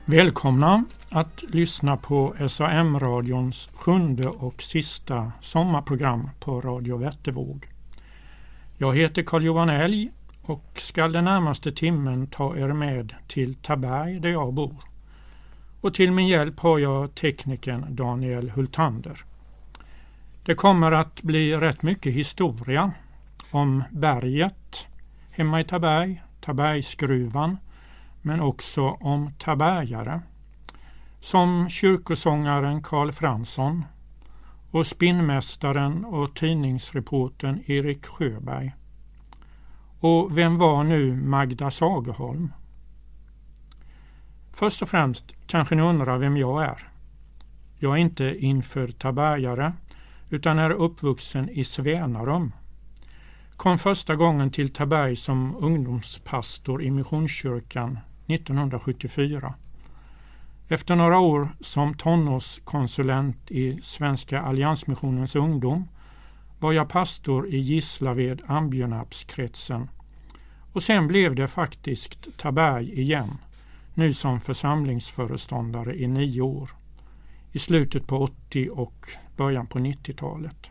Välkomna att lyssna på SAM-radions 7:e och sista sommarprogram på Radio Vättervåg. Jag heter Carl-Johan Elg och ska den närmaste timmen ta er med till Taberg där jag bor. Och till min hjälp har jag teknikern Daniel Hultander. Det kommer att bli rätt mycket historia om berget hemma i Taberg, Tabergsgruvan, men också om tabergare som kyrkosångaren Karl Fransson och spinnmästaren och tidningsreportern Erik Sjöberg. Och vem var nu Magda Sagerholm? Först och främst kanske ni undrar vem jag är. Jag är inte infödd tabergare utan är uppvuxen i Svenarum. Kom första gången till Taberg som ungdomspastor i Missionskyrkan 1974. Efter några år som tonårskonsulent i Svenska Alliansmissionens ungdom var jag pastor i Gislaved Ambjörnarpskretsen. Och sen blev det faktiskt Taberg igen, nu som församlingsföreståndare i 9 år. I slutet på 80- och början på 90-talet.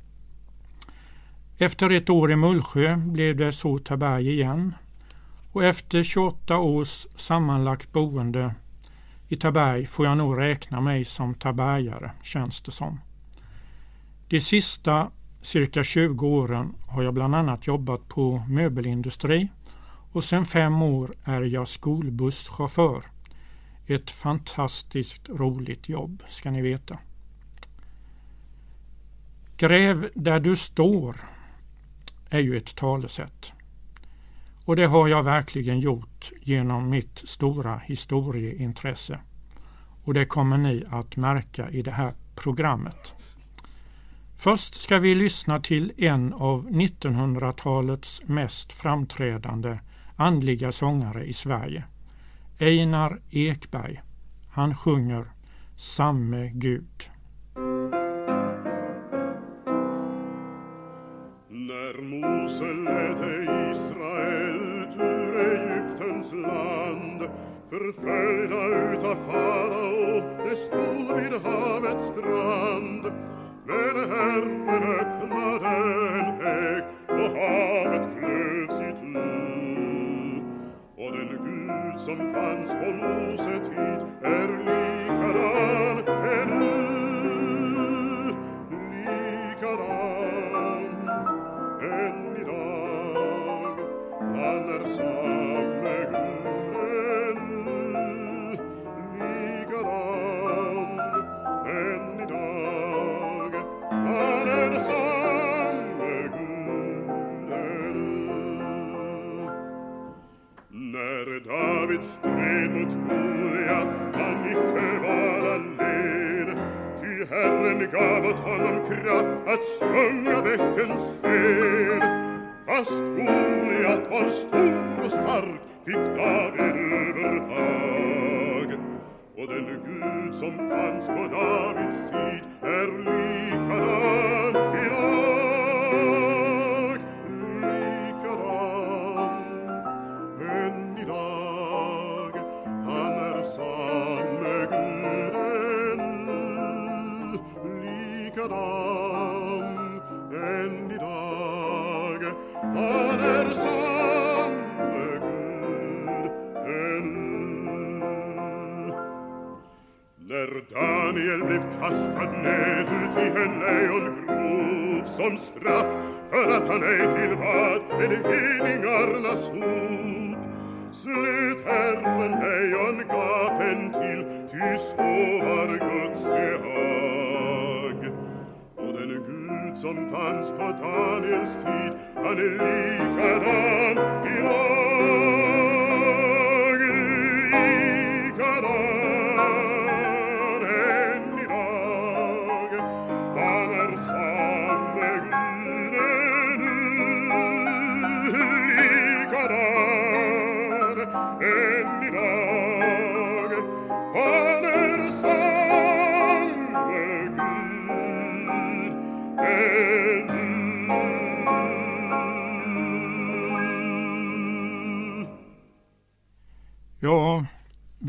Efter ett år i Mullsjö blev det så Taberg igen. Och efter 28 års sammanlagt boende i Taberg får jag nog räkna mig som tabergare, känns det som. De sista cirka 20 åren har jag bland annat jobbat på möbelindustri och sedan 5 år är jag skolbusschaufför. Ett fantastiskt roligt jobb, ska ni veta. Gräv där du står är ju ett talesätt. Och det har jag verkligen gjort genom mitt stora historieintresse. Och det kommer ni att märka i det här programmet. Först ska vi lyssna till en av 1900-talets mest framträdande andliga sångare i Sverige. Einar Ekberg. Han sjunger Samme Gud. När Mose ledde Israel ur Egyptens land, förföljda utav farao, det stod vid havets strand. Men Herren öppnade en väg och havet klövs itu. Och den Gud som fanns på Mose tid är likadan ännu, likadan än idag. Han är samme Gud ännu, likadan än idag. Han är samme Gud ännu. När David stred mot Goliat, han icke var allen, ty Herren gav åt honom kraft att svunga bäckens sten. Fast Goliat var stor och stark, fick David övertag. Och den Gud som fanns på Davids tid är likadan idag, likadan än idag. Han är samme Gud ännu, likadan än idag. Han är samme Gud ännu. När Daniel blev kastad ned ut i en lejongrop som straff för att han ej tillbad med hedningarnas hop, slut Herren lejongapen till, ty så var Guds behag. Och den Gud som fanns på Daniels tid, han är likadan idag, likadan än idag. Han är samme Gud ännu, likadan än idag. Han är samme Gud ännu.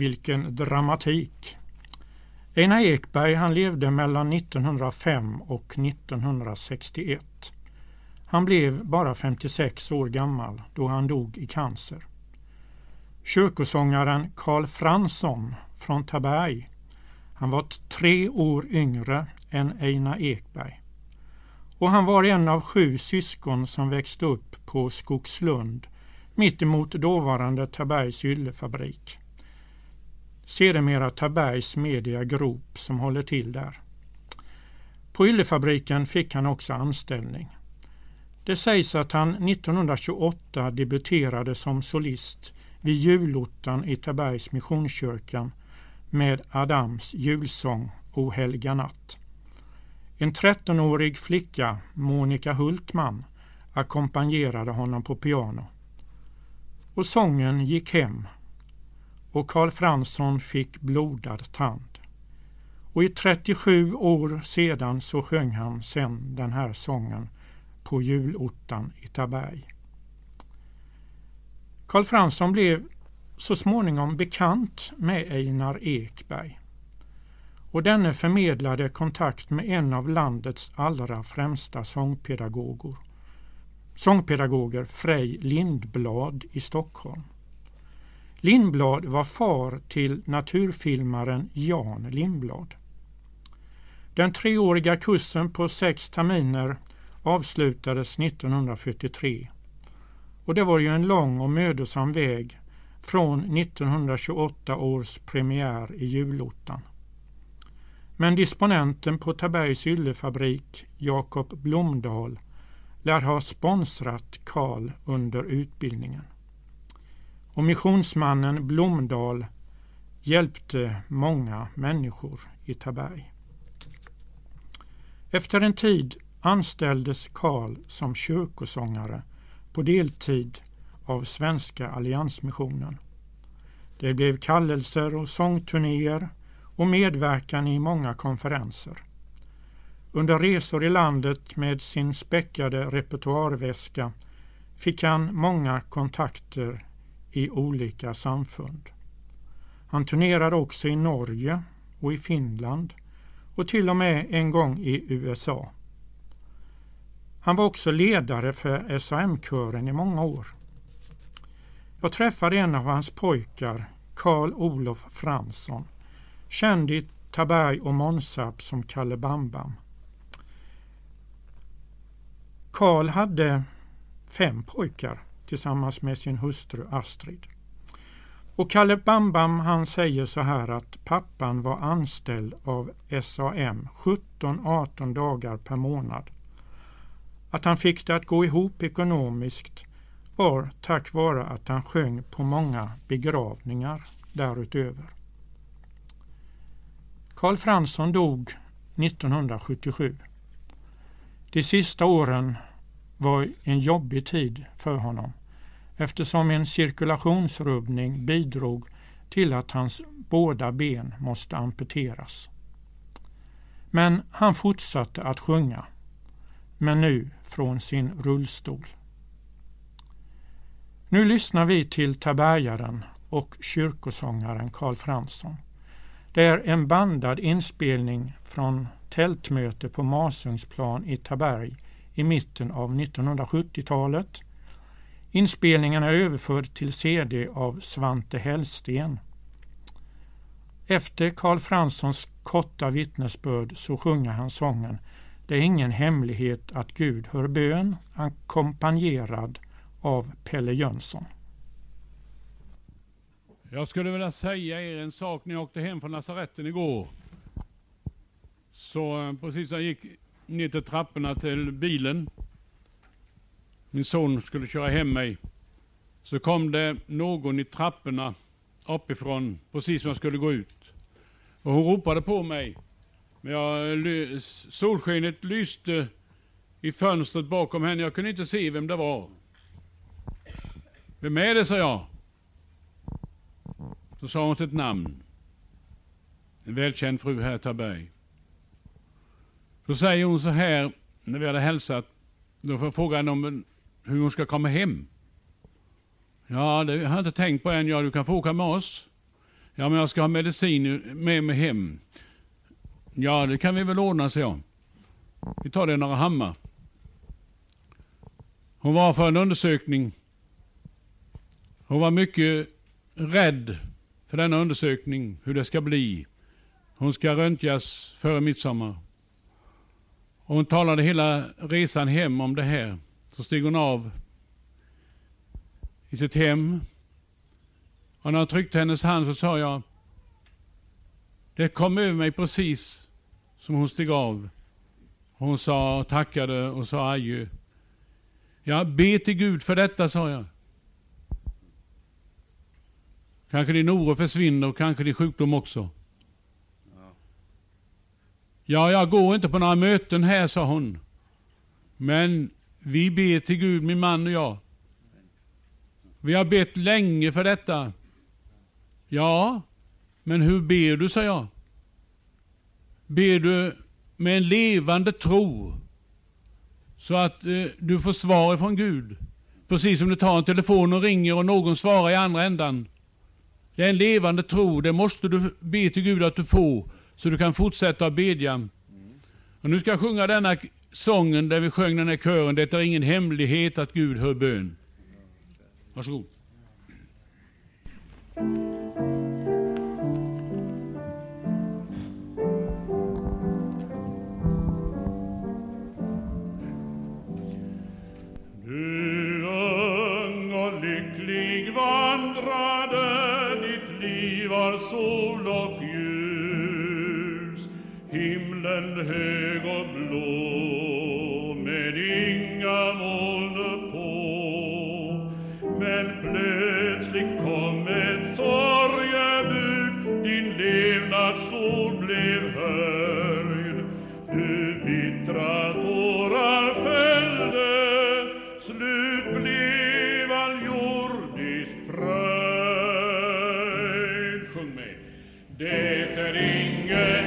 vilken dramatik! Einar Ekberg han levde mellan 1905 och 1961. Han blev bara 56 år gammal då han dog i cancer. Kyrkosångaren Carl Fransson från Taberg, han var 3 år yngre än Einar Ekberg. Och han var en av 7 syskon som växte upp på Skogslund, mitt emot dåvarande Tabergs yllefabrik. Sedermera Tabergs Media Group som håller till där. På yllefabriken fick han också anställning. Det sägs att han 1928 debuterade som solist vid julottan i Tabergs Missionskyrkan med Adams julsång O helga natt. En 13-årig flicka, Monica Hultman, ackompanjerade honom på piano. Och sången gick hem och Carl Fransson fick blodad tand. Och i 37 år sedan så sjöng han sen den här sången på julottan i Taberg. Carl Fransson blev så småningom bekant med Einar Ekberg. Och denne förmedlade kontakt med en av landets allra främsta sångpedagoger Frej Lindblad i Stockholm. Lindblad var far till naturfilmaren Jan Lindblad. Den 3-åriga kursen på 6 terminer avslutades 1943. Och det var ju en lång och mödosam väg från 1928 års premiär i julottan. Men disponenten på Tabergs yllefabrik, Jakob Blomdahl, lär ha sponsrat Carl under utbildningen. Och missionsmannen Blomdahl hjälpte många människor i Taberg. Efter en tid anställdes Carl som kyrkosångare på deltid av Svenska Alliansmissionen. Det blev kallelser och sångturnéer och medverkan i många konferenser. Under resor i landet med sin späckade repertoarväska fick han många kontakter i olika samfund. Han turnerade också i Norge och i Finland och till och med en gång i USA. Han var också ledare för SAM-kören i många år. Jag träffade en av hans pojkar, Carl Olof Fransson, känd i Taberg och Månsarp som Kalle Bambam. Carl hade 5 pojkar tillsammans med sin hustru Astrid. Och Kalle Bambam han säger så här att pappan var anställd av SAM 17-18 dagar per månad. Att han fick det att gå ihop ekonomiskt var tack vare att han sjöng på många begravningar därutöver. Carl Fransson dog 1977. De sista åren var en jobbig tid för honom eftersom en cirkulationsrubbning bidrog till att hans båda ben måste amputeras. Men han fortsatte att sjunga, men nu från sin rullstol. Nu lyssnar vi till tabergaren och kyrkosångaren Carl Fransson. Det är en bandad inspelning från tältmöte på Masensplan i Taberg i mitten av 1970-talet. Inspelningen är överförd till CD av Svante Hellsten. Efter Carl Franssons korta vittnesbörd så sjunger han sången Det är ingen hemlighet att Gud hör bön, ackompanjerad av Pelle Jönsson. Jag skulle vilja säga er en sak när jag åkte hem från lasaretten igår. Så precis när jag gick ner till trapporna till bilen. Min son skulle köra hem mig. Så kom det någon i trapporna uppifrån precis när jag skulle gå ut. Och hon ropade på mig. Men solskenet lyste i fönstret bakom henne. Jag kunde inte se vem det var. Vem är det, sa jag. Så sa hon sitt namn. En välkänd fru här i Taberg. Så säger hon så här, när vi hade hälsat. Då får jag fråga henne om hur hon ska komma hem. Ja, det har jag inte tänkt på än. Ja, du kan få åka med oss. Ja, men jag ska ha medicin med mig hem. Ja, det kan vi väl ordna, så jag. Vi tar det några hammar. Hon var för en undersökning. Hon var mycket rädd för denna undersökning, hur det ska bli. Hon ska röntgas före midsommar. Och hon talade hela resan hem om det här. Så steg hon av i sitt hem. Och när jag tryckte hennes hand så sa jag, det kom över mig precis som hon steg av. Hon sa, tackade och sa adjö. Jag ber till Gud för detta, sa jag. Kanske din oro försvinner och kanske din sjukdom också. Ja, jag går inte på några möten här, sa hon. Men vi ber till Gud, min man och jag. Vi har bett länge för detta. Ja, men hur ber du, sa jag. Ber du med en levande tro så att du får svar från Gud. Precis som du tar en telefon och ringer och någon svarar i andra ändan. Det är en levande tro, det måste du be till Gud att du får, så du kan fortsätta att bedja. Och nu ska jag sjunga denna sången där vi sjöng den här kören. Det är ingen hemlighet att Gud hör bön. Varsågod. Du ung och lycklig vandrade, ditt liv var sol och ljus, himlen hög och blå med inga moln på. Men plötsligt kom ett sorgebud, din levnadssol blev höjd. Du bittra tårar fällde, slut blev all jordisk fröjd. Sjung med. Det är ingen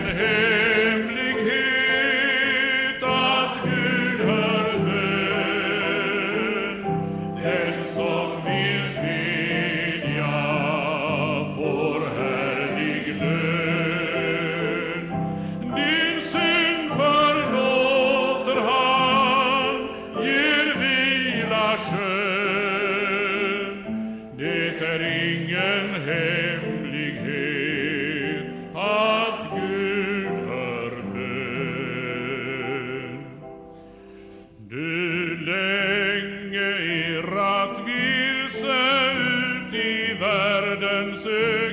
hemlighet att Gud hör bön. Den som vill bedja får härlig lön. Din synd förlåter han, ger vila skön. Det är ingen hemlighet att Gud hör bön. Du länge irrat vilse ut i världens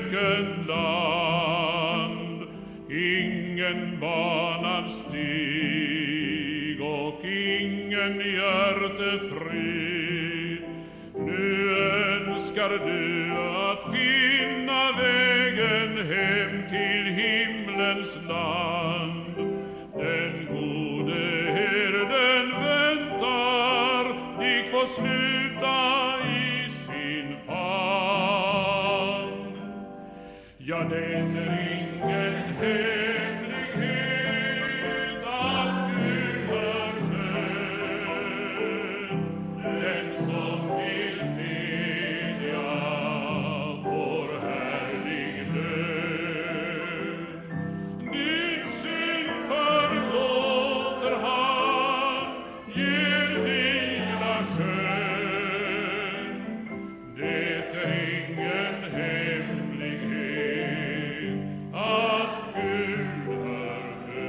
ökenland, ingen banad stig och ingen hjärtefrid. Nu önskar du att finna vägen hem till himlens land. Den gode herden väntar dig få sluta i sin famn. Ja, det är ingen hemlighet att Gud hör bön. Den som vill bedja får härlig lön. Din synd förlåter han, ger vila skön. Det är ingen hemlighet att Gud hör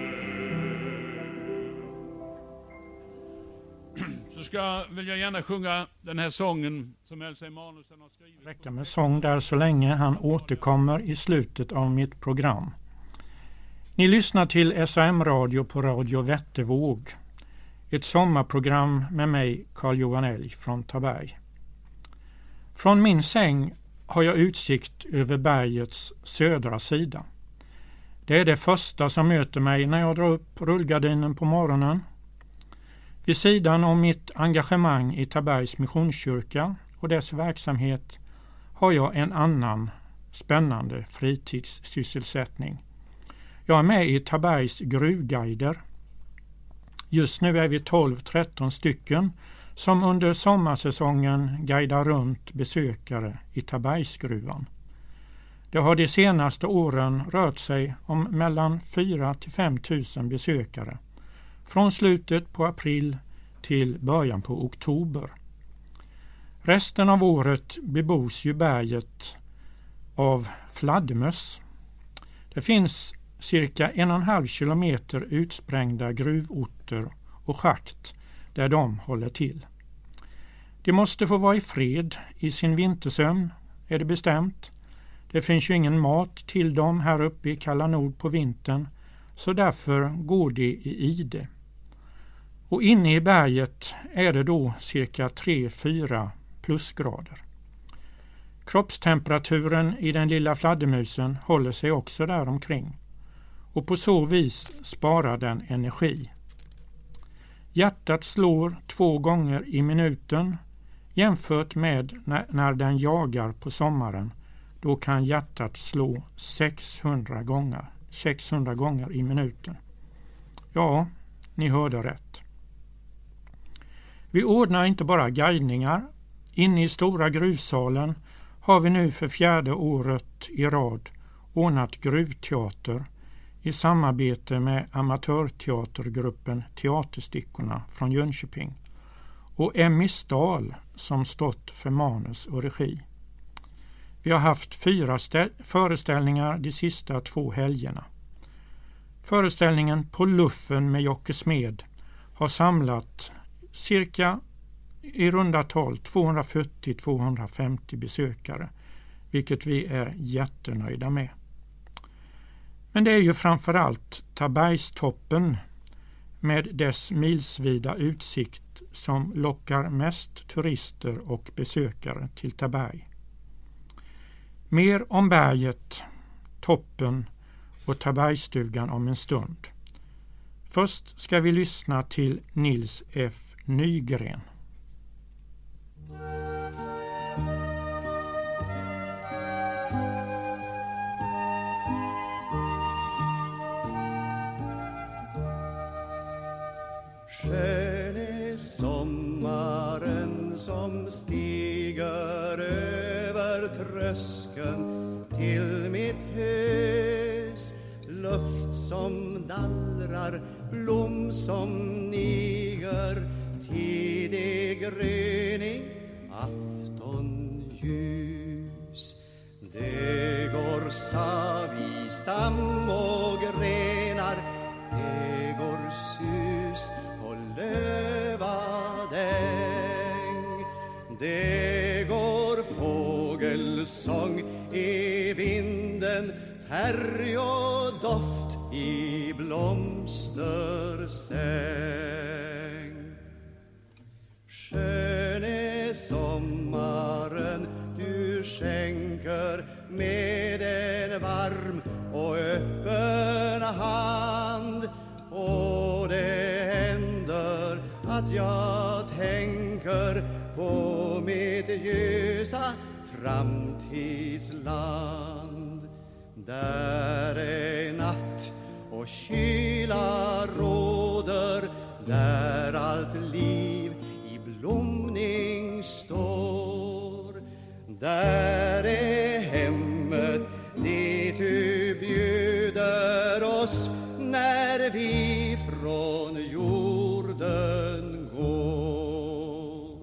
bön. Så vill jag gärna sjunga den här sången som Elsa Emanuelsson har skrivit. Räcka med sång där så länge han återkommer i slutet av mitt program. Ni lyssnar till SAM-radio på Radio Vättevåg. Ett sommarprogram med mig, Carl-Johan Elg från Taberg. Från min säng har jag utsikt över bergets södra sida. Det är det första som möter mig när jag drar upp rullgardinen på morgonen. Vid sidan om mitt engagemang i Tabergs missionskyrka och dess verksamhet har jag en annan spännande fritidssysselsättning. Jag är med i Tabergs gruvguider. Just nu är vi 12-13 stycken som under sommarsäsongen guidar runt besökare i Tabergsgruvan. Det har de senaste åren rört sig om mellan 4 till 5 000 besökare från slutet på april till början på oktober. Resten av året bebos ju berget av fladdermöss. Det finns cirka 1,5 kilometer utsprängda gruvorter och schakt där de håller till. De måste få vara i fred i sin vintersömn, är det bestämt. Det finns ju ingen mat till dem här uppe i kalla nord på vintern, så därför går de i ide. Och inne i berget är det då cirka 3-4 plusgrader. Kroppstemperaturen i den lilla fladdermusen håller sig också där omkring, och på så vis sparar den energi. Hjärtat slår 2 gånger i minuten jämfört med när den jagar på sommaren. Då kan hjärtat slå 600 gånger i minuten. Ja, ni hörde rätt. Vi ordnar inte bara guidningar. Inne i stora gruvsalen har vi nu för 4:e året i rad ordnat gruvteater i samarbete med amatörteatergruppen Teaterstickorna från Jönköping och Emmy Stahl som stått för manus och regi. Vi har haft 4 föreställningar de sista 2 helgerna. Föreställningen På luffen med Jocke Smed har samlat cirka i runda tal 240-250 besökare, vilket vi är jättenöjda med. Men det är ju framförallt Tabergstoppen med dess milsvida utsikt som lockar mest turister och besökare till Taberg. Mer om berget, toppen och Tabergstugan om en stund. Först ska vi lyssna till Nils F. Nygren. Skön är sommaren som stiger över tröskeln till mitt hus. Luft som dallrar, blom som niger, tidig gryning, aftonljus. Det går sav i stam och grenar, det går sus på lövadäng. Det går fågelsång i vinden, färg och doft i blomstersäng. Skön är sommaren du skänker med en varm och öppen hand. Och det händer att jag tänker på mitt ljusa framtidsland. Där är natt och kyla råder, där allt liv i blomning står. Där är hemmet dit du bjuder oss när vi från jorden går.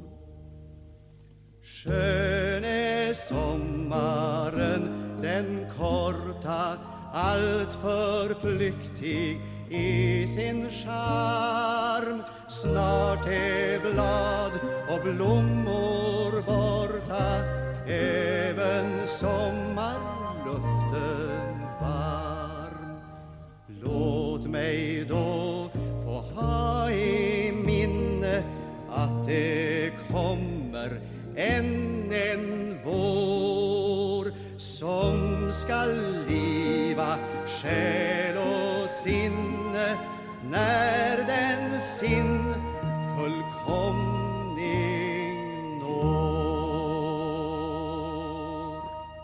Skön är sommaren, den korta, allt för flyktig i sin charm. Snart är blad och blommor borta, även sommarluften varm. Låt mig då få ha i minne att det kommer än en vår som skall liva själ och sinne när den sin fullkomning når.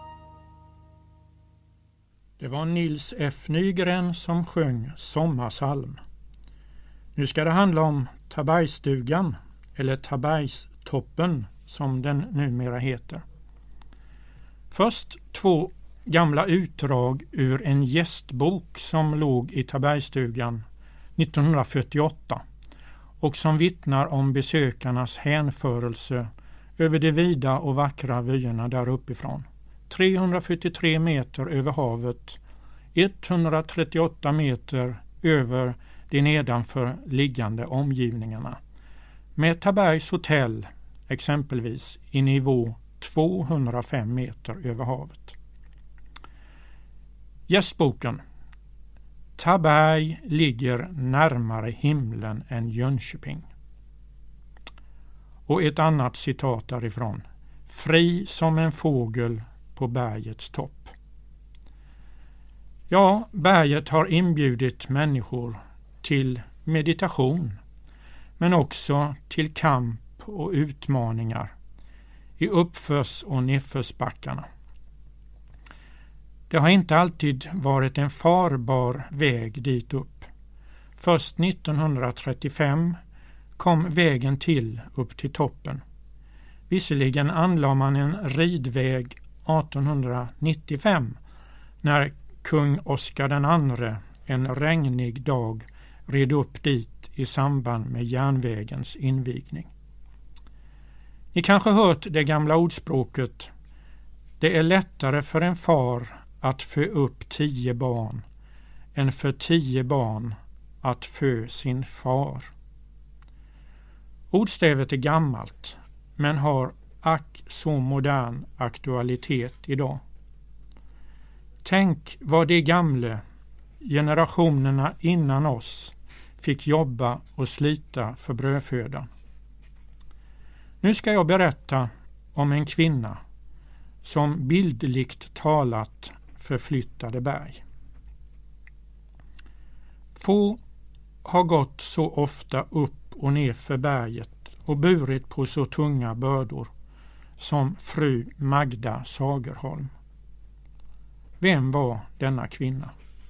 Det var Nils F. Nygren som sjöng Sommarsalm. Nu ska det handla om Tabergstugan, eller Tabergstoppen som den numera heter. Först 2 gamla utdrag ur en gästbok som låg i Tabergsstugan 1948 och som vittnar om besökarnas hänförelse över de vida och vackra vyerna där uppifrån. 343 meter över havet, 138 meter över de nedanför liggande omgivningarna. Med Tabergs hotell exempelvis i nivå 205 meter över havet. Gästboken. Taberg ligger närmare himlen än Jönköping. Och ett annat citat därifrån. Fri som en fågel på bergets topp. Ja, berget har inbjudit människor till meditation, men också till kamp och utmaningar i uppförs- och nedförsbackarna. Det har inte alltid varit en farbar väg dit upp. Först 1935 kom vägen till upp till toppen. Visserligen anlade man en ridväg 1895 när kung Oscar II en regnig dag red upp dit i samband med järnvägens invigning. Ni kanske hört det gamla ordspråket: det är lättare för en far att fö upp 10 barn än för 10 barn att fö sin far. Ordstävet är gammalt men har ack så modern aktualitet idag. Tänk vad de gamla generationerna innan oss fick jobba och slita för brödfödan. Nu ska jag berätta om en kvinna som bildligt talat förflyttade berg. Få har gått så ofta upp och ner för berget och burit på så tunga bördor som fru Magda Sagerholm. Vem var denna kvinna?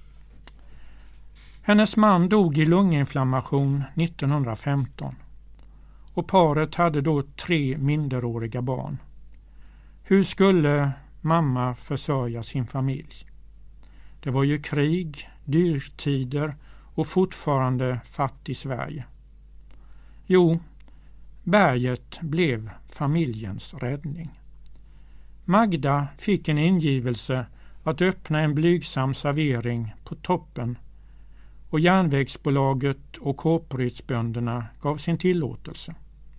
Hennes man dog i lunginflammation 1915 och paret hade då 3 minderåriga barn. Hur skulle mamma försörja sin familj? Det var ju krig, dyrtider och fortfarande fattig Sverige. Jo, berget blev familjens räddning. Magda fick en ingivelse att öppna en blygsam servering på toppen och järnvägsbolaget och Kåprydsbönderna gav sin tillåtelse.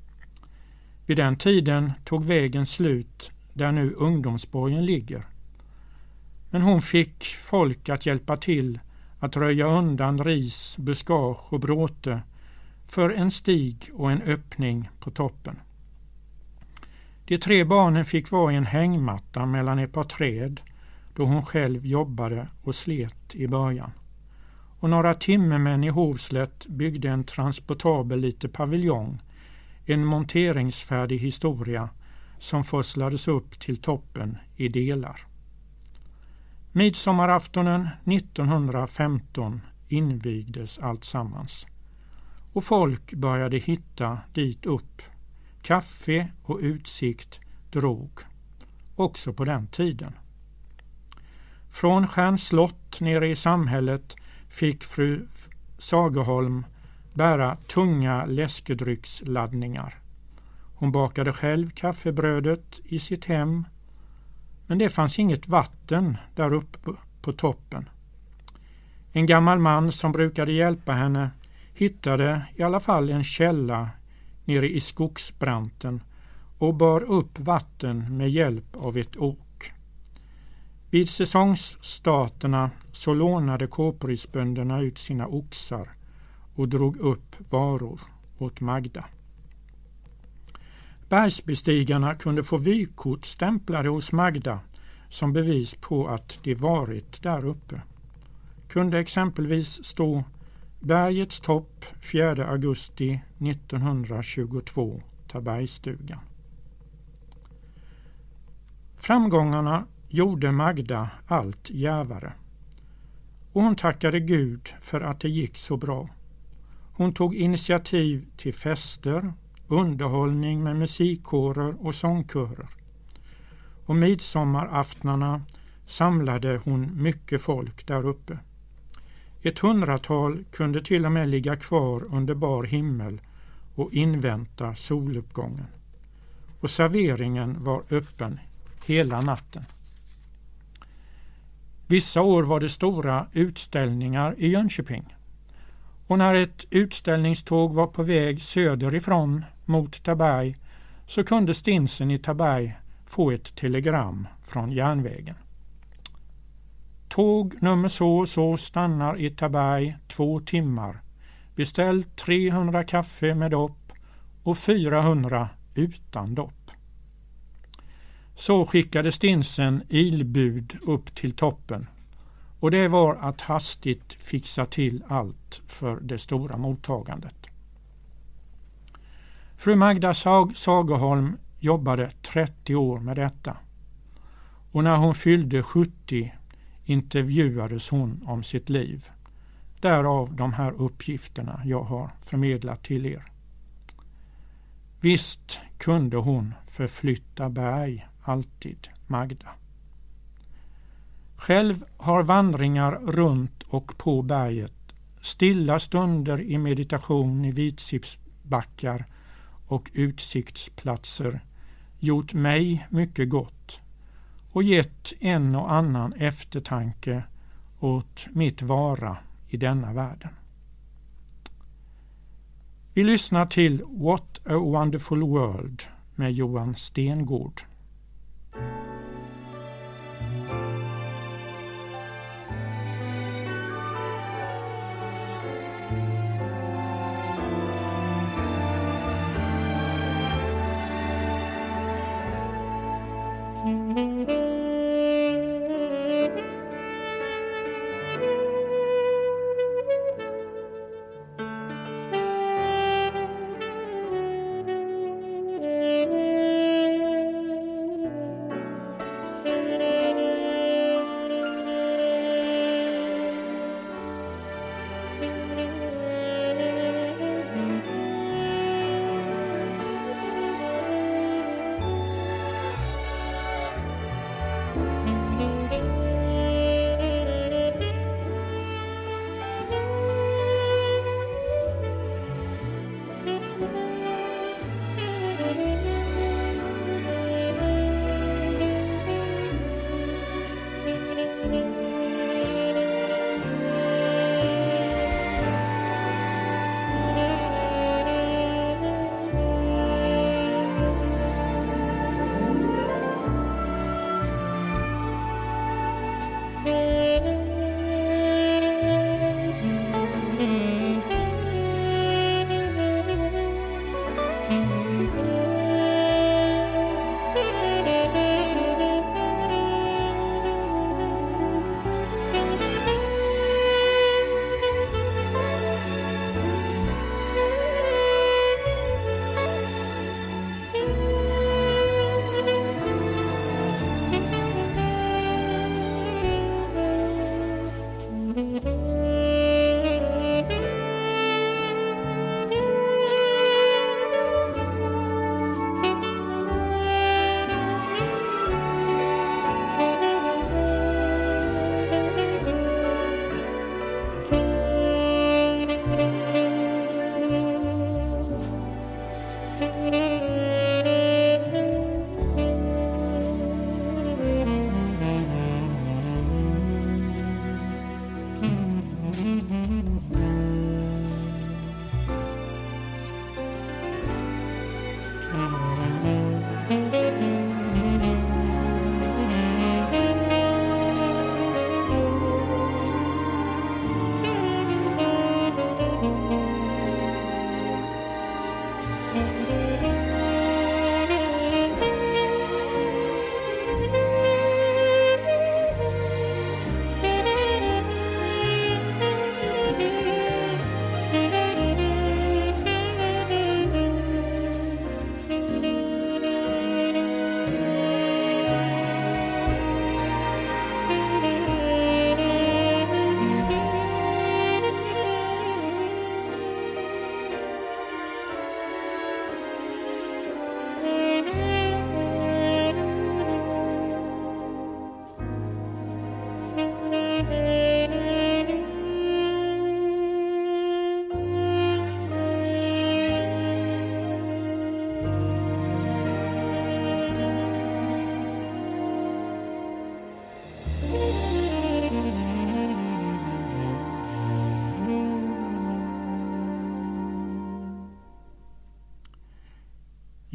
Vid den tiden tog vägen slut där nu ungdomsborgen ligger. Men hon fick folk att hjälpa till att röja undan ris, buskage och bråte för en stig och en öppning på toppen. De 3 barnen fick vara i en hängmatta mellan ett par träd då hon själv jobbade och slet i början. Och några timmermän i Hovslätt byggde en transportabel liten paviljong, en monteringsfärdig historia som forslades upp till toppen i delar. Midsommaraftonen 1915 invigdes allt sammans och folk började hitta dit upp. Kaffe och utsikt drog, också på den tiden. Från Stjärnslott nere i samhället fick fru Sagerholm bära tunga läskedrycksladdningar. Hon bakade själv kaffebrödet i sitt hem, men det fanns inget vatten där uppe på toppen. En gammal man som brukade hjälpa henne hittade i alla fall en källa nere i skogsbranten och bar upp vatten med hjälp av ett ok. Vid säsongsstarterna så lånade Kåprydsbönderna ut sina oxar och drog upp varor åt Magda. Bergsbestigarna kunde få vykort stämplade hos Magda som bevis på att de varit där uppe. Kunde exempelvis stå Bergets topp 4 augusti 1922, Tabergsstugan. Framgångarna gjorde Magda allt djärvare. Och hon tackade Gud för att det gick så bra. Hon tog initiativ till fester, underhållning med musikkårer och sångkörer. Och midsommaraftnarna samlade hon mycket folk där uppe. 100-tal kunde till och med ligga kvar under bar himmel och invänta soluppgången. Och serveringen var öppen hela natten. Vissa år var det stora utställningar i Jönköping. Och när ett utställningståg var på väg söderifrån mot Taberg så kunde stinsen i Taberg få ett telegram från järnvägen. Tåg nummer så och så stannar i Taberg 2 timmar. Beställ 300 kaffe med dopp och 400 utan dopp. Så skickade stinsen ilbud upp till toppen. Och det var att hastigt fixa till allt för det stora mottagandet. Fru Magda Sagerholm jobbade 30 år med detta. Och när hon fyllde 70 intervjuades hon om sitt liv. Därav de här uppgifterna jag har förmedlat till er. Visst kunde hon förflytta berg alltid, Magda. Själv har vandringar runt och på berget, stilla stunder i meditation i vitsipsbackar och utsiktsplatser gjort mig mycket gott och gett en och annan eftertanke åt mitt vara i denna världen. Vi lyssnar till What a Wonderful World med Johan Stengård.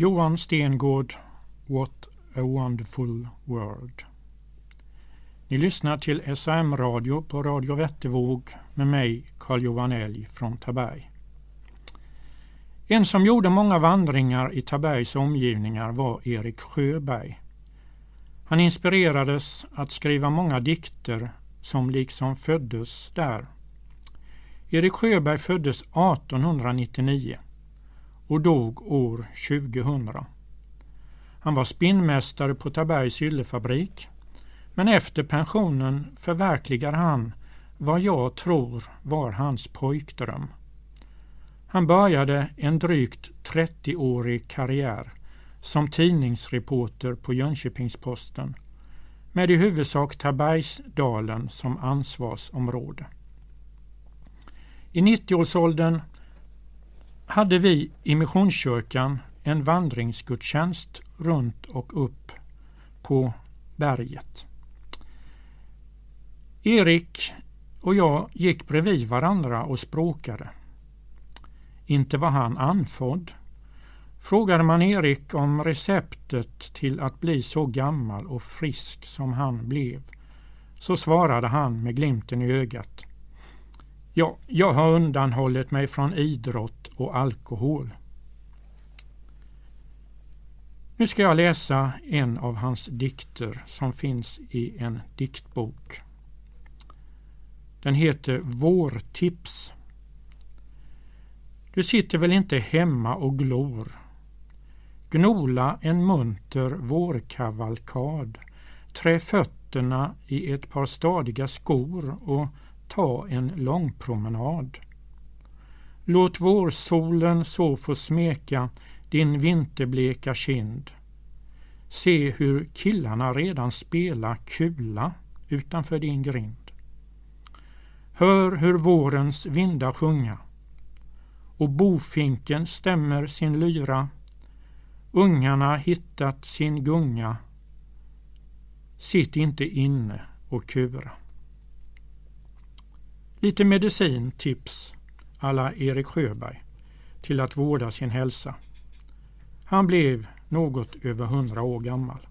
Johan Stengård, What a wonderful world. Ni lyssnar till SAM-radio på Radio Vättervåg med mig, Carl-Johan Elg från Taberg. En som gjorde många vandringar i Tabergs omgivningar var Erik Sjöberg. Han inspirerades att skriva många dikter som liksom föddes där. Erik Sjöberg föddes 1899 och dog år 2000. Han var spinnmästare på Tabergs yllefabrik, men efter pensionen förverkligade han vad jag tror var hans pojkdröm. Han började en drygt 30-årig karriär som tidningsreporter på Jönköpingsposten med i huvudsak Tabergsdalen som ansvarsområde. I 90-årsåldern hade vi i Missionskyrkan en vandringsgudstjänst runt och upp på berget. Erik och jag gick bredvid varandra och språkade. Inte var han andfådd. Frågade man Erik om receptet till att bli så gammal och frisk som han blev, så svarade han med glimten i ögat: ja, jag har undanhållit mig från idrott och alkohol. Nu ska jag läsa en av hans dikter som finns i en diktbok. Den heter Vårtips. Du sitter väl inte hemma och glor. Gnola en munter vårkavalkad. Trä fötterna i ett par stadiga skor och ta en lång promenad. Låt vårsolen så få smeka din vinterbleka kind. Se hur killarna redan spelar kula utanför din grind. Hör hur vårens vindar sjunga och bofinken stämmer sin lyra. Ungarna hittat sin gunga. Sitt inte inne och kura. Lite medicintips alla Erik Sjöberg till att vårda sin hälsa. Han blev något över 100 år gammal.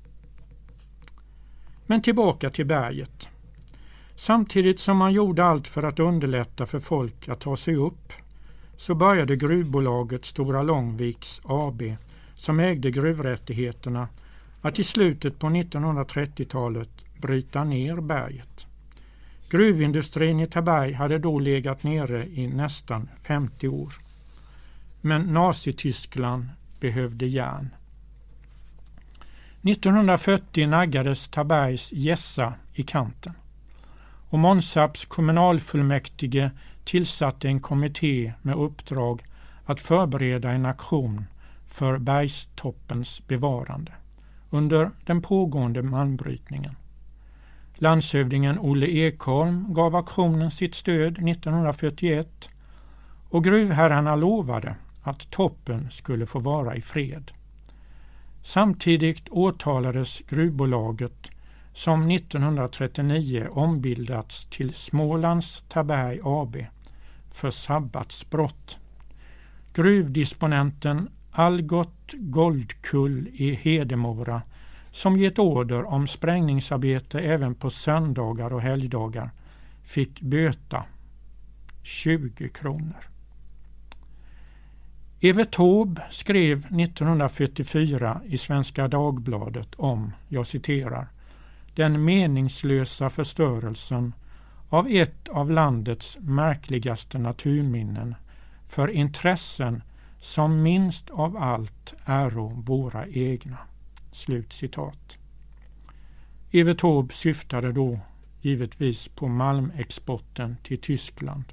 Men tillbaka till berget. Samtidigt som man gjorde allt för att underlätta för folk att ta sig upp, så började gruvbolaget Stora Långviks AB, som ägde gruvrättigheterna, att i slutet på 1930-talet bryta ner berget. Gruvindustrin i Taberg hade då legat nere i nästan 50 år. Men Nazityskland behövde järn. 1940 naggades Tabergs gässa i kanten. Och Månsarps kommunalfullmäktige tillsatte en kommitté med uppdrag att förbereda en aktion för bergstoppens bevarande under den pågående malmbrytningen. Landshövdingen Olle Ekholm gav aktionen sitt stöd 1941 och gruvherrarna lovade att toppen skulle få vara i fred. Samtidigt åtalades gruvbolaget, som 1939 ombildats till Smålands Taberg AB, för sabbatsbrott. Gruvdisponenten Algot Goldkull i Hedemora, som gett order om sprängningsarbete även på söndagar och helgdagar, fick böta 20 kronor. Evert Taube skrev 1944 i Svenska Dagbladet om, jag citerar, den meningslösa förstörelsen av ett av landets märkligaste naturminnen för intressen som minst av allt äro våra egna. Slutcitat. Evert Taube syftade då givetvis på malmexporten till Tyskland.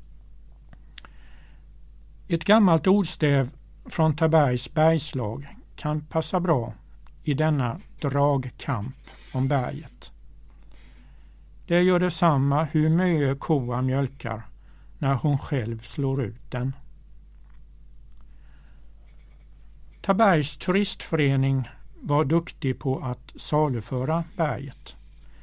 Ett gammalt ordstäv från Tabergs bergslag kan passa bra i denna dragkamp om berget. Det gör detsamma hur mycket koa mjölkar när hon själv slår ut den. Tabergs turistförening var duktig på att saluföra berget.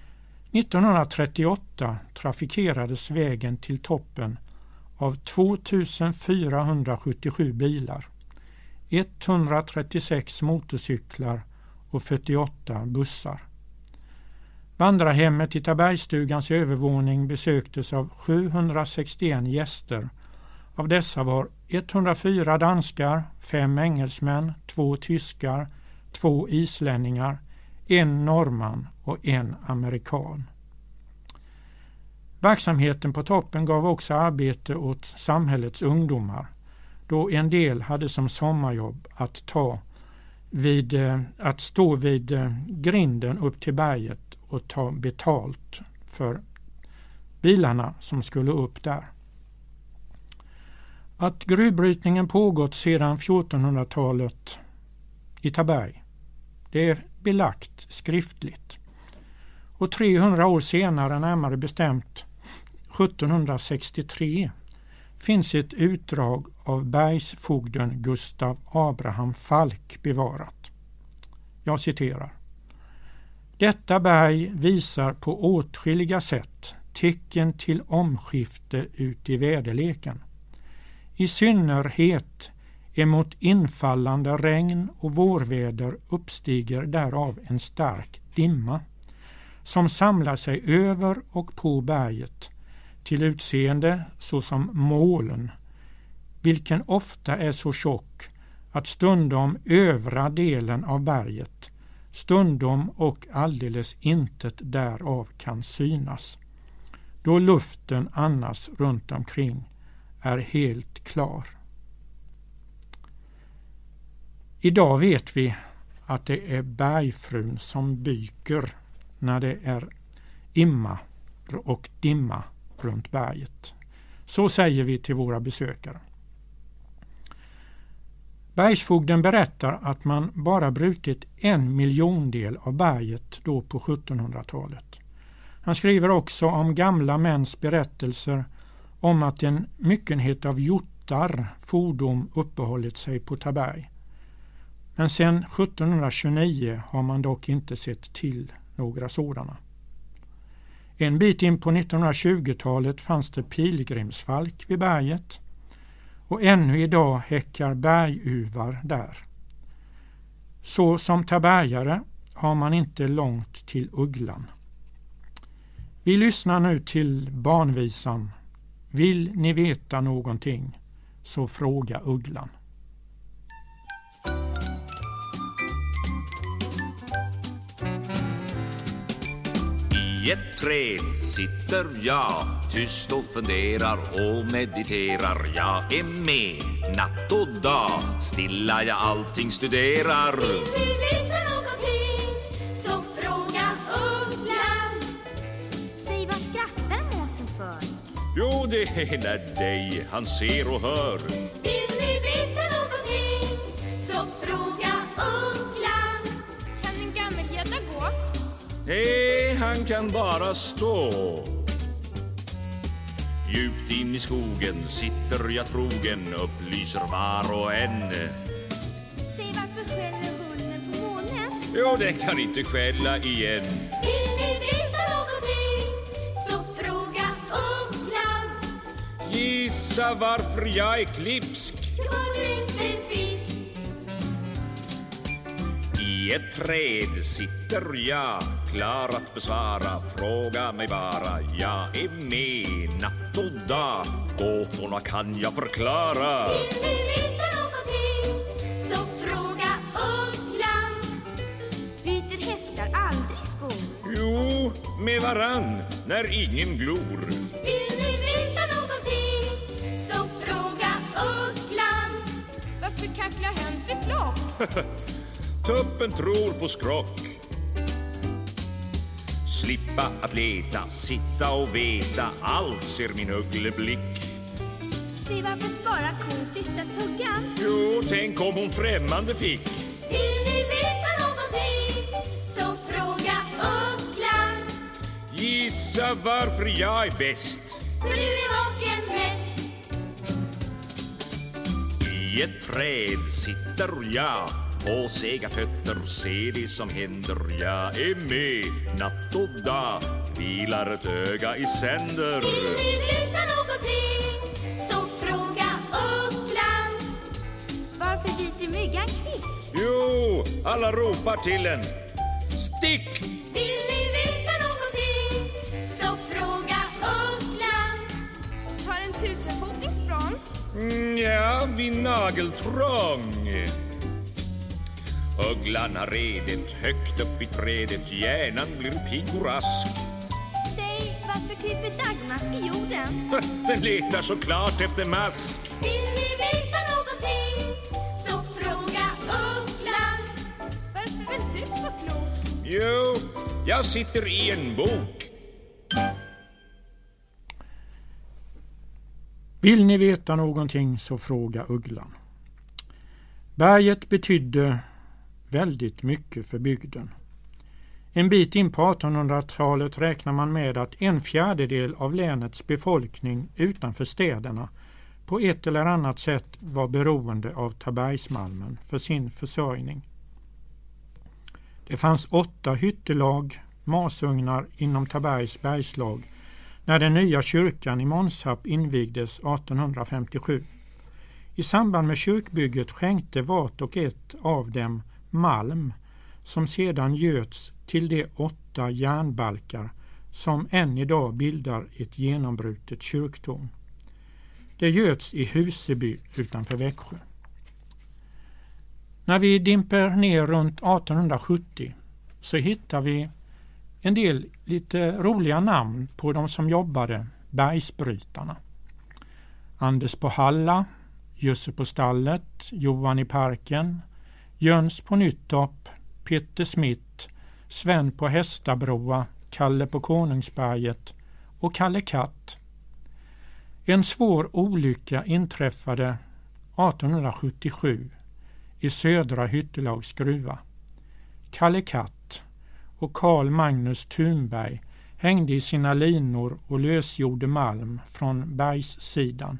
1938 trafikerades vägen till toppen av 2477 bilar, 136 motorcyklar och 48 bussar. Vandrarhemmet i Tabergstugans övervåning besöktes av 761 gäster. Av dessa var 104 danskar, 5 engelsmän, 2 tyskar, 2 islänningar, 1 norrman och 1 amerikan. Verksamheten på toppen gav också arbete åt samhällets ungdomar, då en del hade som sommarjobb att stå vid grinden upp till berget och ta betalt för bilarna som skulle upp där. Att gruvbrytningen pågått sedan 1400-talet i Taberg, det är belagt skriftligt. Och 300 år senare, närmare bestämt 1763, finns ett utdrag av bergsfogden Gustav Abraham Falk bevarat. Jag citerar: Detta berg visar på åtskilliga sätt tecken till omskifte ut i väderleken. I synnerhet emot infallande regn och vårväder uppstiger därav en stark dimma som samlar sig över och på berget till utseende såsom moln, vilken ofta är så tjock att stundom övra delen av berget, stundom och alldeles intet därav kan synas, då luften annars runt omkring är helt klar. Idag vet vi att det är bergfrun som byker när det är imma och dimma runt berget. Så säger vi till våra besökare. Bergsfogden berättar att man bara brutit 1 miljondel av berget då på 1700-talet. Han skriver också om gamla mäns berättelser om att en myckenhet av hjortar fordom uppehållit sig på Taberg. Men sedan 1729 har man dock inte sett till några sådana. En bit in på 1920-talet fanns det pilgrimsfalk vid berget och ännu idag häckar berguvar där. Så som tabergare har man inte långt till Ugglan. Vi lyssnar nu till barnvisan Vill ni veta någonting, så fråga Ugglan. I ett träd sitter jag tyst och funderar och mediterar. Jag är med natt och dag, stilla jag allting studerar. Vill ni veta någonting, så fråga Ugglan. Säg, vad skrattar måsen för? Jo, det är när dig han ser och hör. Vill ni veta någonting, så fråga Ugglan. Kan en gammelgädda gå? Nej, han kan bara stå. Djupt in i skogen sitter jag trogen, upplyser var och en. Säg, varför skäller hunden på månen? Jo, den kan inte skälla igen. Vill ni veta någonting, så fråga Ugglan. Gissa varför jag är klipsk. Var du inte fisk? I ett träd sitter jag, klar att besvara. Fråga mig bara, jag är med natt och dag. Gåtorna kan jag förklara. Vill ni veta någonting, så fråga Ugglan. Byter hästar aldrig skor? Jo, med varann, när ingen glor. Vill ni veta någonting, så fråga Ugglan. Varför kacklar höns i flock? Tuppen tror på skrock. Slippa att leta, sitta och veta, allt ser min uggleblick. Se, varför sparar kon sista tuggan? Jo, tänk om hon främmande fick. Vill ni veta någonting, så fråga Ugglan. Gissa varför jag är bäst. För du är vaken mest. I ett träd sitter jag, på sega fötter, ser det som händer. Jag är med natt och dag, vilar ett öga i sänder. Vill ni veta någonting, så fråga Ugglan. Varför biter Alla ropar till en. Stick! Vill ni veta någonting? Så fråga ugglan. Har en 1000-fotingssprång? Ja, vid nageltrång. Ugglan har redet högt upp i trädet. Hjärnan blir pigg och rask. Säg, varför kryper Dagmask i jorden? Den letar såklart efter mask. Vill ni veta någonting? Så fråga ugglan. Varför är väl du så klok? Jo, jag sitter i en bok. Vill ni veta någonting så fråga ugglan. Berget betydde väldigt mycket för bygden. En bit in på 1800-talet räknar man med att 1/4 av länets befolkning utanför städerna på ett eller annat sätt var beroende av Tabergsmalmen för sin försörjning. Det fanns 8 hyttelag, masugnar inom Tabergs bergslag när den nya kyrkan i Månsarp invigdes 1857. I samband med kyrkbygget skänkte vart och ett av dem malm som sedan göts till de 8 järnbalkar som än idag bildar ett genombrutet kyrktorn. Det göts i Huseby utanför Växjö. När vi dimper ner runt 1870 så hittar vi en del lite roliga namn på de som jobbade, bergsbrytarna. Anders på Halla, Jösse på stallet, Johan i parken, Jöns på Nyttopp, Peter Smith, Sven på Hästabroa, Kalle på Konungsberget och Kalle Katt. En svår olycka inträffade 1877 i Södra Hyttelags gruva. Kalle Katt och Carl Magnus Thunberg hängde i sina linor och lösgjorde malm från bergssidan.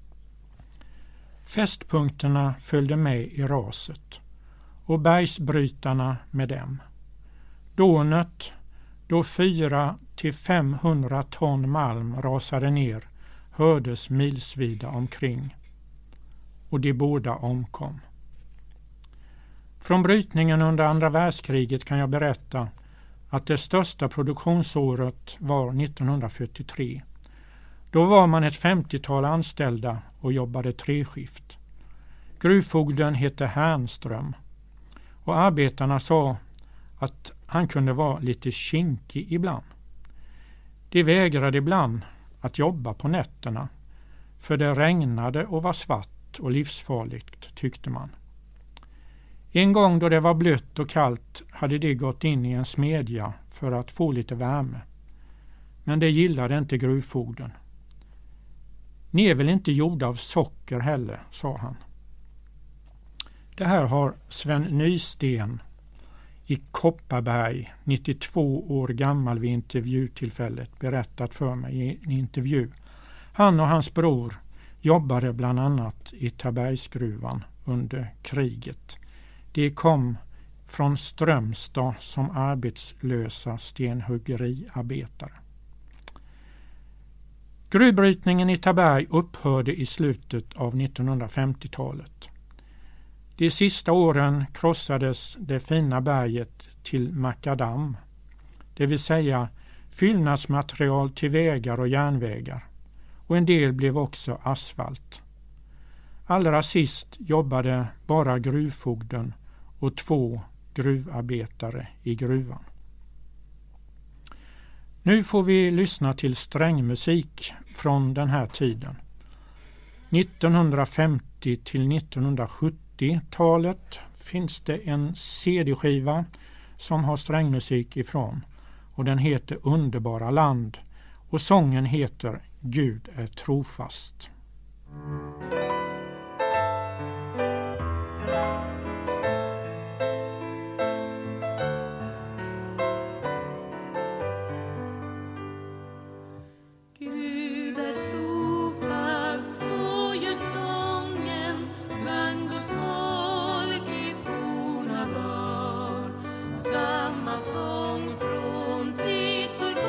Fästpunkterna följde med i raset och bergsbrytarna med dem. Dånet, då 400-500 ton malm rasade ner, hördes milsvida omkring och de båda omkom. Från brytningen under andra världskriget kan jag berätta att det största produktionsåret var 1943. Då var man ett 50-tal anställda och jobbade 3-skift. Gruvfogden hette Härnström och arbetarna sa att han kunde vara lite kinkig ibland. De vägrade ibland att jobba på nätterna för det regnade och var svart och livsfarligt, tyckte man. En gång då det var blött och kallt hade de gått in i en smedja för att få lite värme. Men det gillade inte gruvfogden. Ni är väl inte gjorda av socker heller, sa han. Det här har Sven Nysten i Kopparberg, 92 år gammal vid intervjutillfället, berättat för mig i en intervju. Han och hans bror jobbade bland annat i Tabergsgruvan under kriget. De kom från Strömstad som arbetslösa stenhuggeriarbetare. Gruvbrytningen i Taberg upphörde i slutet av 1950-talet. De sista åren krossades det fina berget till makadam, det vill säga fyllnadsmaterial till vägar och järnvägar, och en del blev också asfalt. Allra sist jobbade bara gruvfogden och 2 gruvarbetare i gruvan. Nu får vi lyssna till strängmusik från den här tiden. 1950 till 1970-talet finns det en CD-skiva som har strängmusik ifrån och den heter Underbara land och sången heter Gud är trofast.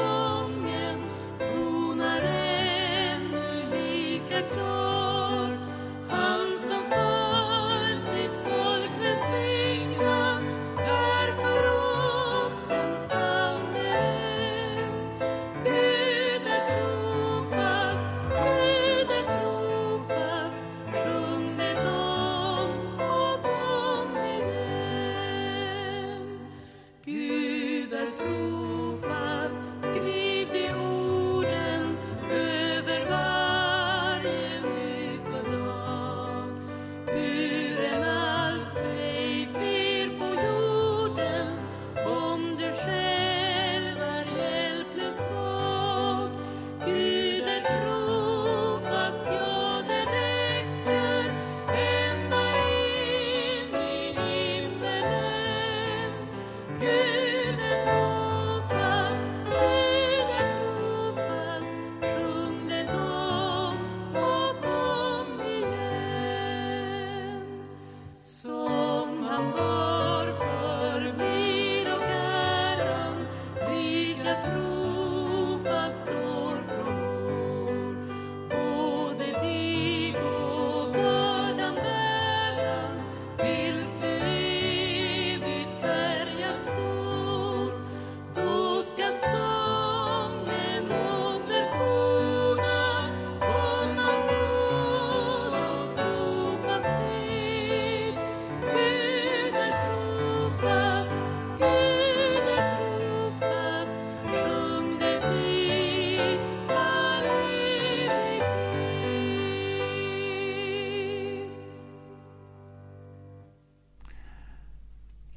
Tonar ännu lika klar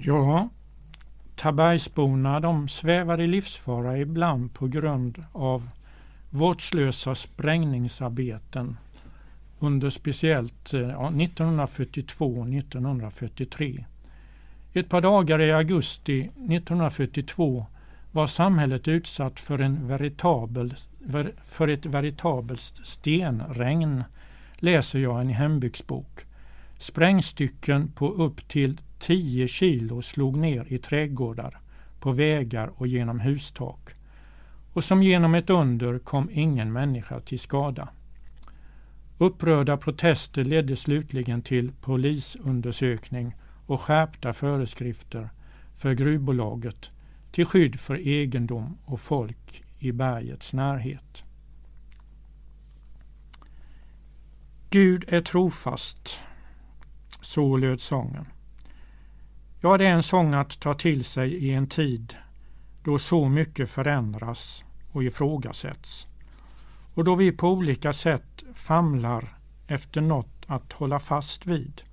Ja, Tabergsborna de svävar i livsfara ibland på grund av vårdslösa sprängningsarbeten under speciellt 1942-1943. Ett par dagar i augusti 1942 var samhället utsatt för ett veritabelt stenregn, läser jag en hembygdsbok. Sprängstycken på upp till 10 kilo slog ner i trädgårdar, på vägar och genom hustak. Och som genom ett under kom ingen människa till skada. Upprörda protester ledde slutligen till polisundersökning och skärpta föreskrifter för gruvbolaget till skydd för egendom och folk i bergets närhet. Gud är trofast, så löd sången. Ja, det är en sång att ta till sig i en tid då så mycket förändras och ifrågasätts. Och då vi på olika sätt famlar efter något att hålla fast vid.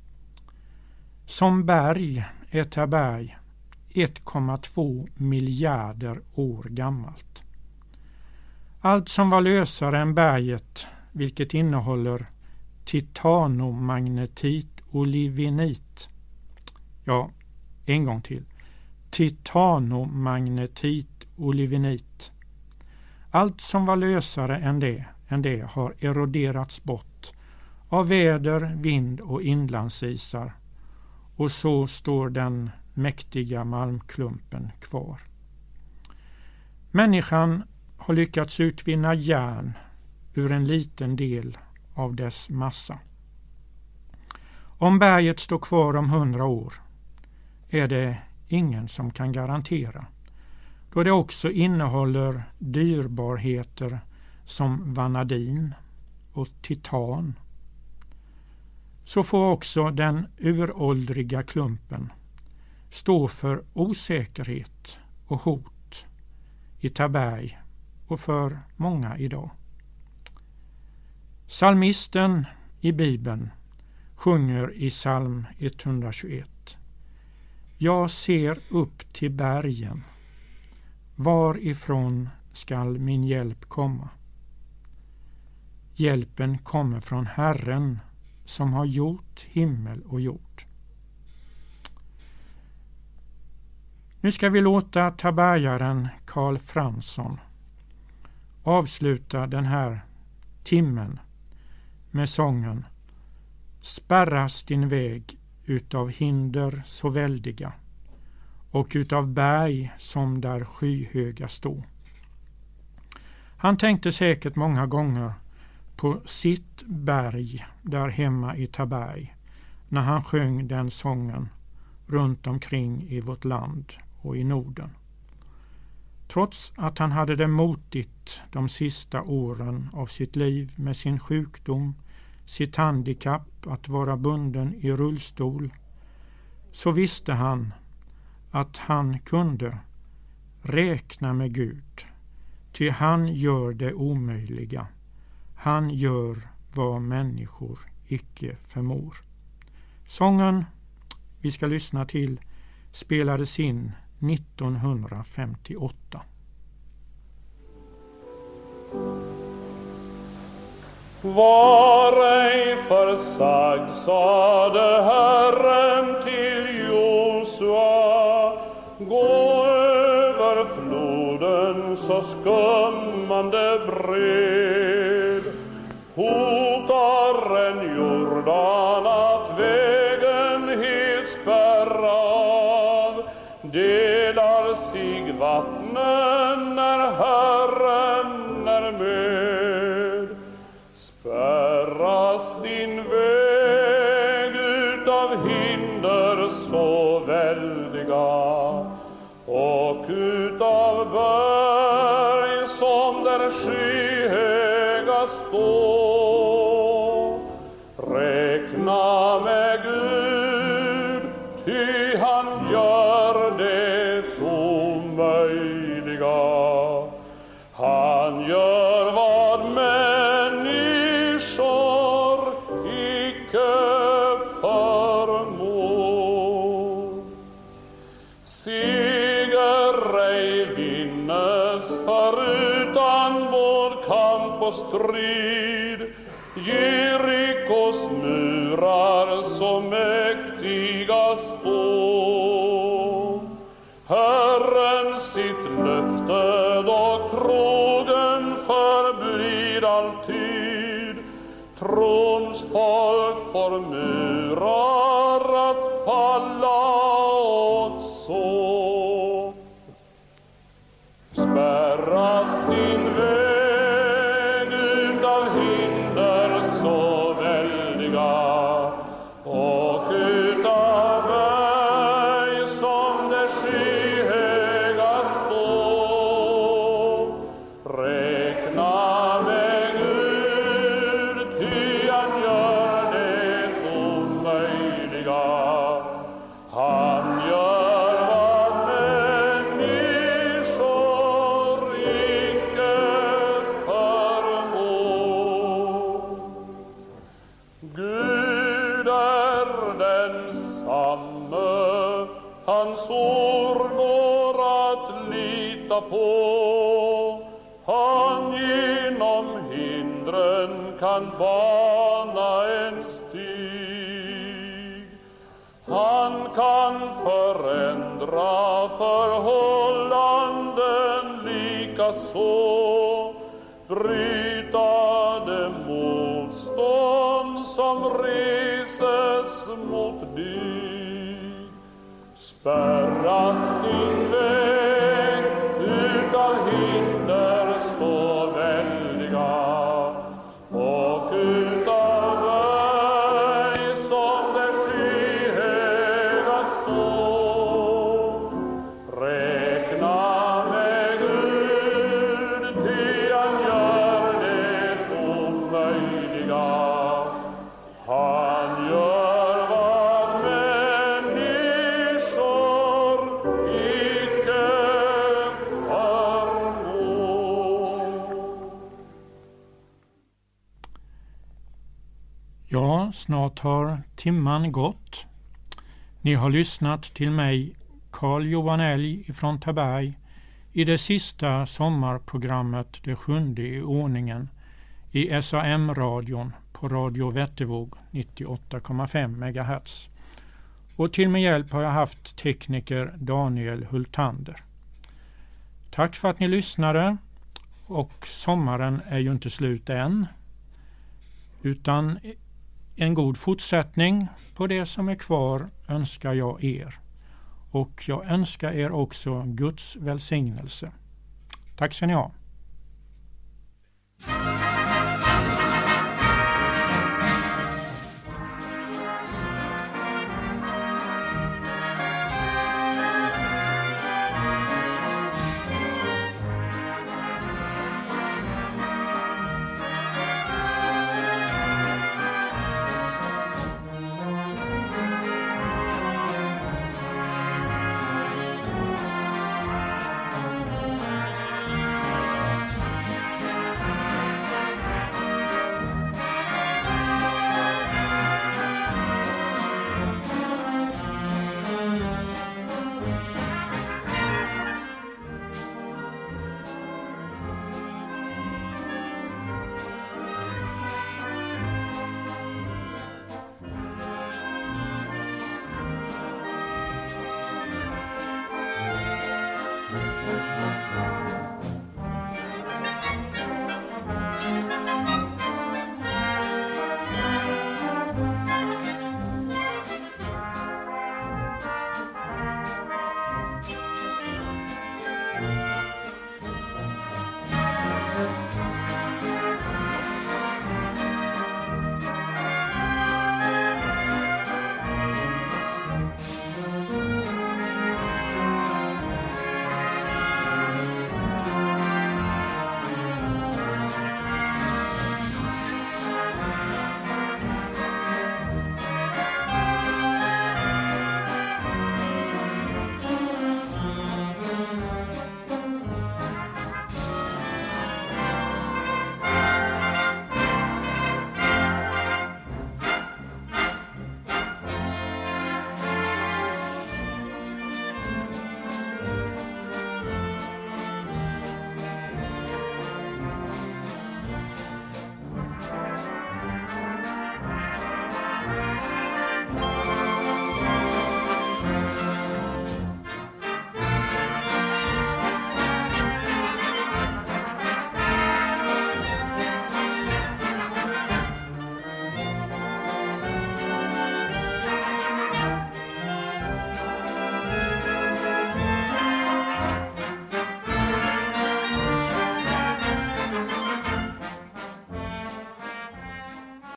Som berg är Taberg 1,2 miljarder år gammalt. Allt som var lösare än berget, vilket innehåller titanomagnetit och livinit. Ja, en gång till. Titanomagnetit och livinit. Allt som var lösare än det har eroderats bort av väder, vind och inlandsisar. Och så står den mäktiga malmklumpen kvar. Människan har lyckats utvinna järn ur en liten del av dess massa. Om berget står kvar om 100 år är det ingen som kan garantera, då det också innehåller dyrbarheter som vanadin och titan. Så får också den uråldriga klumpen stå för osäkerhet och hot i Taberg och för många idag. Psalmisten i Bibeln sjunger i psalm 121. Jag ser upp till bergen. Varifrån skall min hjälp komma? Hjälpen kommer från Herren som har gjort himmel och jord. Nu ska vi låta tabergaren Carl Fransson avsluta den här timmen med sången Spärras din väg utav hinder så väldiga och utav berg som där skyhöga stå. Han tänkte säkert många gånger på sitt berg där hemma i Taberg när han sjöng den sången runt omkring i vårt land och i Norden. Trots att han hade det motigt de sista åren av sitt liv med sin sjukdom, sitt handikapp att vara bunden i rullstol, så visste han att han kunde räkna med Gud, ty han gör det omöjliga. Han gör vad människor icke förmår. Sången vi ska lyssna till spelades in 1958. Var ej försagd, sade Herren till Josua, gå över floden så skummande bred, hotar en Jordan att vägen helt spärra av, delar sig vattnen när Herren är med. Spärras din väg utav hinder så väldiga och utav berg som där skyhöga stå, räkna med Gud, ty han gör det omöjliga. Han gör vad människor icke förmår. strid. Jerikos murar så mäktiga stå. Herren sitt löfte då krogen förblir alltid. Trons folk får murar att falla också. Spärras din väg utav hinder så väldiga och utav berg som det skyhöga stå. Räkna med Gud, ty han gör det omöjliga. Han gör vad människor icke förmår. Gud är densamme, hans ord går att lita på. Han genom hindren kan bana en stig. Han kan förändra förhållanden lika så, bryta det motstånd som reses mot dig. Spärras din väg utav hinder så väldiga och utav berg som det skyhöga stå. Räkna med Gud, ty han gör det omöjliga. Han gör vad människor icke förmår. Ja, snart har timman gått. Ni har lyssnat till mig, Carl-Johan Elg ifrån Taberg, i det sista sommarprogrammet, det 7:e i ordningen, i SAM-radion på Radio Vättervåg 98,5 MHz. Och till min hjälp har jag haft tekniker Daniel Hultander. Tack för att ni lyssnade, och sommaren är ju inte slut än, utan en god fortsättning på det som är kvar önskar jag er. Och jag önskar er också Guds välsignelse. Tack ska ni ha.